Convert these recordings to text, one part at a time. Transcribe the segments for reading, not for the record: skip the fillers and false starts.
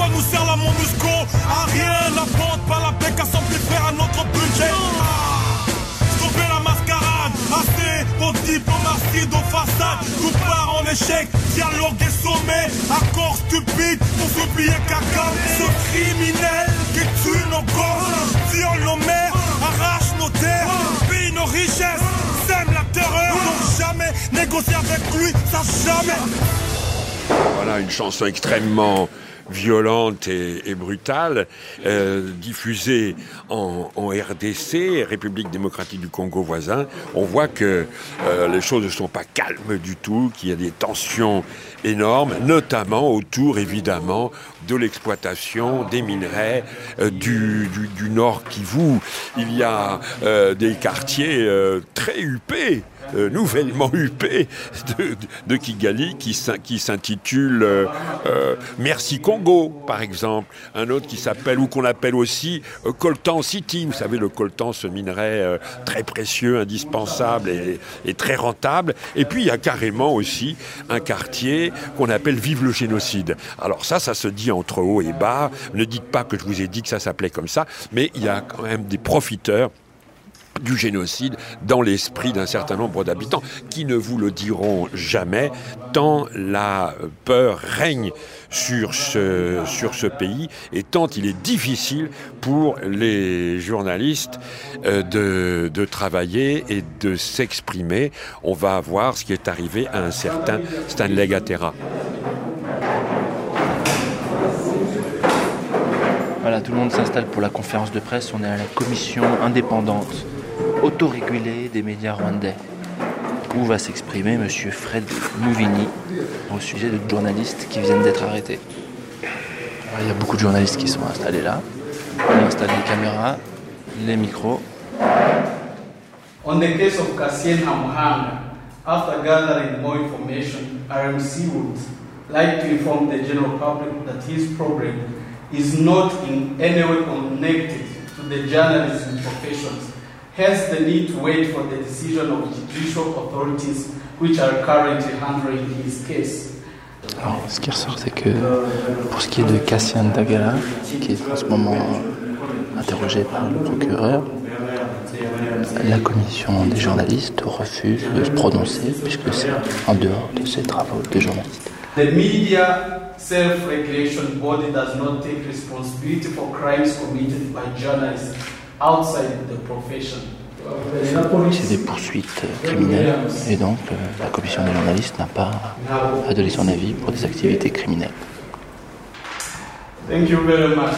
quoi nous sert la MONUSCO? À rien, la vente, pas la paix qu'à s'amplifier à notre budget. Stopper la mascarade, assez pour diplomatie de façade. Tout part en échec, dialogue et sommet. Accord stupide pour s'oublier caca. Ce criminel qui tue nos gosses, viole nos mères, arrache nos terres, pille nos richesses, sème la terreur. Donc jamais négocier avec lui, ça jamais. Voilà une chanson extrêmement violente et brutale, diffusée en RDC, République démocratique du Congo voisin. On voit que les choses ne sont pas calmes du tout, qu'il y a des tensions énormes, notamment autour, évidemment, de l'exploitation des minerais du Nord Kivu. Il y a des quartiers très huppés, nouvellement huppé de Kigali qui s'intitule Merci Congo, par exemple. Un autre qui s'appelle, ou qu'on appelle aussi Coltan City. Vous savez, le coltan, ce minerai très précieux, indispensable et très rentable. Et puis, il y a carrément aussi un quartier qu'on appelle Vive le génocide. Alors ça se dit entre haut et bas. Ne dites pas que je vous ai dit que ça s'appelait comme ça, mais il y a quand même des profiteurs du génocide dans l'esprit d'un certain nombre d'habitants qui ne vous le diront jamais tant la peur règne sur ce pays et tant il est difficile pour les journalistes de travailler et de s'exprimer. On va voir ce qui est arrivé à un certain Stanley Gatera. Voilà, tout le monde s'installe pour la conférence de presse. On est à la commission indépendante autorégulée des médias rwandais, où va s'exprimer M. Fred Muvini au sujet de journalistes qui viennent d'être arrêtés. Alors, il y a beaucoup de journalistes qui sont installés là. On a installé les caméras, les micros. On the case of Cassien Namuhanga, after gathering more information, RMC would like to inform the general public that his problem is not in any way connected to the journalism professions. Hence the need to wait for the decision of judicial authorities which are currently handling his case. Alors, ce qui ressort, c'est que pour ce qui est de Cassien Ndagala, qui est en ce moment interrogé par le procureur, la commission des journalistes refuse de se prononcer puisque c'est en dehors de ses travaux de journaliste. The media self-regulation body does not take responsibility for crimes committed by journalists outside the profession. C'est des poursuites criminelles et donc la commission des journalistes n'a pas à donner son avis pour des activités criminelles. Thank you very much.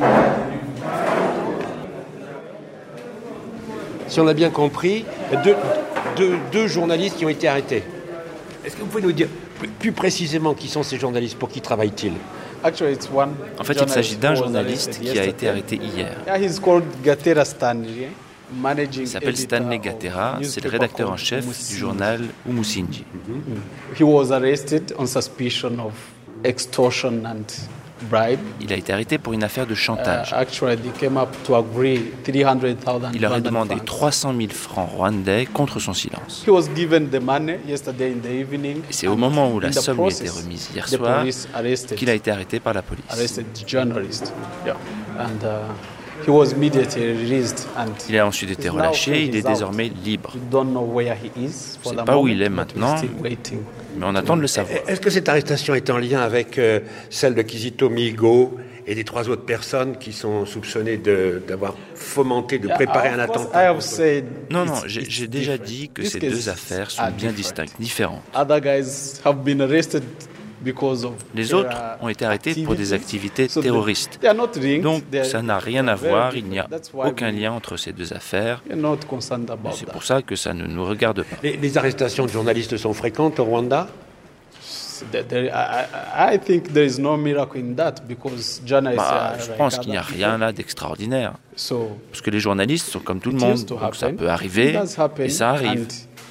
Si on a bien compris, deux journalistes qui ont été arrêtés. Est-ce que vous pouvez nous dire plus précisément qui sont ces journalistes, pour qui travaillent-ils? En fait, il s'agit d'un journaliste qui a été arrêté hier. Il s'appelle Stanley Gatera, c'est le rédacteur en chef du journal Umusingi. Il a été arrêté pour une affaire de chantage. Il leur a demandé 300 000 francs rwandais contre son silence. Et c'est au moment où la somme lui a été remise hier soir qu'il a été arrêté par la police. Il a ensuite été relâché, il est désormais libre. On ne sait pas où il est maintenant, mais on attend de le savoir. Est-ce que cette arrestation est en lien avec celle de Kizito Mihigo et des 3 autres personnes qui sont soupçonnées d'avoir fomenté, de préparer un attentat? Non, j'ai déjà dit que ces deux affaires sont bien distinctes, différentes. Les autres ont été arrêtés pour des activités terroristes. Donc, ça n'a rien à voir, il n'y a aucun lien entre ces deux affaires. C'est pour ça que ça ne nous regarde pas. Les arrestations de journalistes sont fréquentes au Rwanda? Je pense qu'il n'y a rien là d'extraordinaire. Parce que les journalistes sont comme tout le monde, donc ça peut arriver, et ça arrive.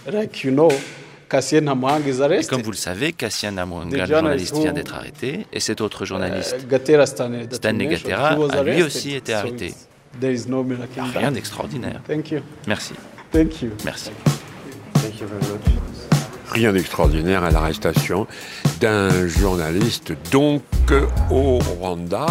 Et comme vous le savez, Cassien Namuhanga, le journaliste, vient d'être arrêté, et cet autre journaliste, Stanley Gatera, a lui aussi été arrêté. Rien d'extraordinaire. Merci. Merci. Rien d'extraordinaire à l'arrestation d'un journaliste donc au Rwanda.